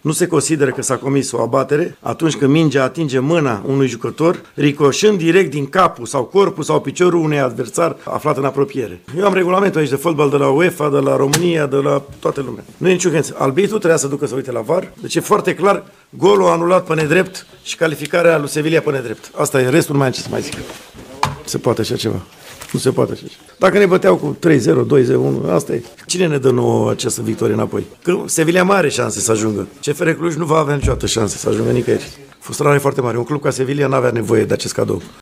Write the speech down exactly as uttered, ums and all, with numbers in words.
Nu se consideră că s-a comis o abatere atunci când mingea atinge mâna unui jucător, ricoșând direct din capul sau corpul sau piciorul unui adversar aflat în apropiere. Eu am regulamentul aici de fotbal de la UEFA, de la România, de la toată lumea. Nu e niciun gând. Albitul trebuia să ducă să uite la V A R. Deci e foarte clar, golul anulat pe nedrept și calificarea lui Sevilla pe nedrept. Asta e, restul nu mai am ce să mai zic. Se poate așa ceva. Nu se poate așa. Dacă ne băteau cu trei zero, doi zero, unu, asta e. Cine ne dă nouă această victorie înapoi? Că Sevilla mai are șanse să ajungă. C F R Cluj nu va avea niciodată șanse să ajungă nicăieri. Frustrare foarte mare. Un club ca Sevilla n-avea nevoie de acest cadou.